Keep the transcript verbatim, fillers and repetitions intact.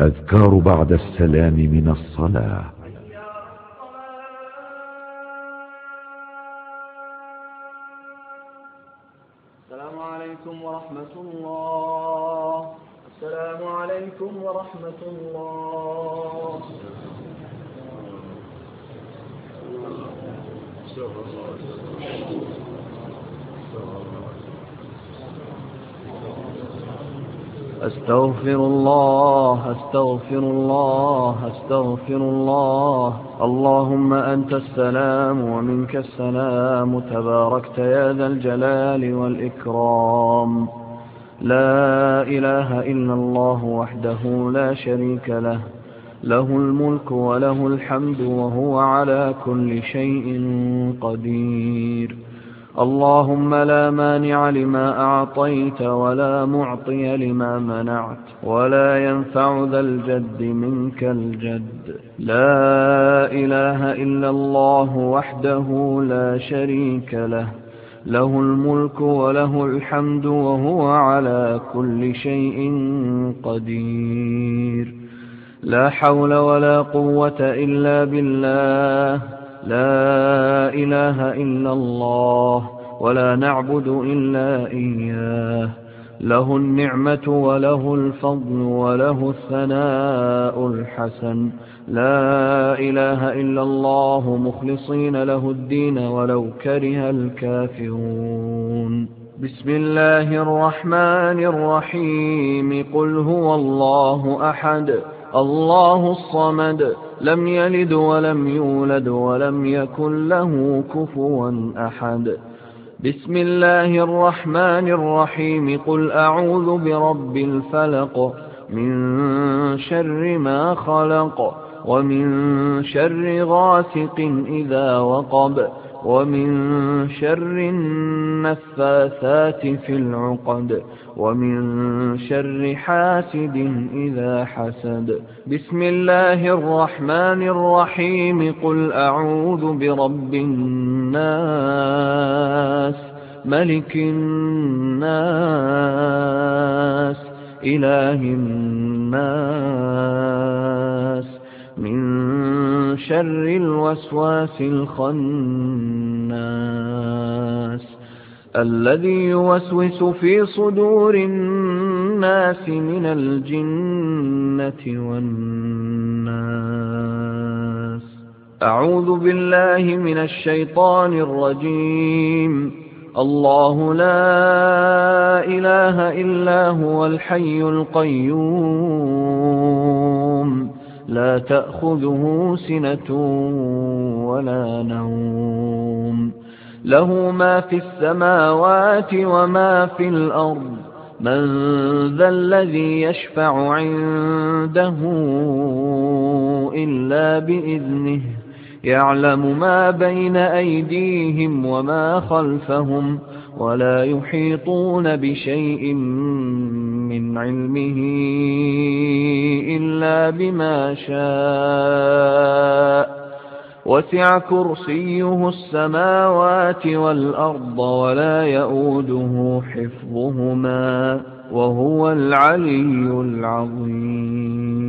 أذكار بعد السلام من الصلاة. السلام عليكم ورحمة الله. السلام عليكم ورحمة الله. أستغفر الله أستغفر الله أستغفر الله. اللهم أنت السلام ومنك السلام، تباركت يا ذا الجلال والإكرام. لا إله إلا الله وحده لا شريك له، له الملك وله الحمد وهو على كل شيء قدير. اللهم لا مانع لما أعطيت ولا معطي لما منعت، ولا ينفع ذا الجد منك الجد. لا إله إلا الله وحده لا شريك له، له الملك وله الحمد وهو على كل شيء قدير. لا حول ولا قوة إلا بالله. لا إله إلا الله ولا نعبد إلا إياه. له النعمة وله الفضل وله الثناء الحسن. لا إله إلا الله مخلصين له الدين ولو كره الكافرون. بسم الله الرحمن الرحيم. قل هو الله أحد الله الصمد، لم يلد ولم يولد ولم يكن له كفوا أحد. بسم الله الرحمن الرحيم. قل أعوذ برب الفلق، من شر ما خلق، ومن شر غاسق إذا وقب، ومن شر النفاثات في العقد، ومن شر حاسد إذا حسد. بسم الله الرحمن الرحيم. قل أعوذ برب الناس، ملك الناس، إله الناس، من شر الوسواس الخناس، الذي يوسوس في صدور الناس من الجنة والناس. أعوذ بالله من الشيطان الرجيم. الله لا إله إلا هو الحي القيوم، لا تأخذه سنة ولا نوم، له ما في السماوات وما في الأرض. من ذا الذي يشفع عنده إلا بإذنه، يعلم ما بين أيديهم وما خلفهم، ولا يحيطون بشيء من علمه إلا بما شاء. وسع كرسيه السماوات والأرض ولا يؤوده حفظهما، وهو العلي العظيم.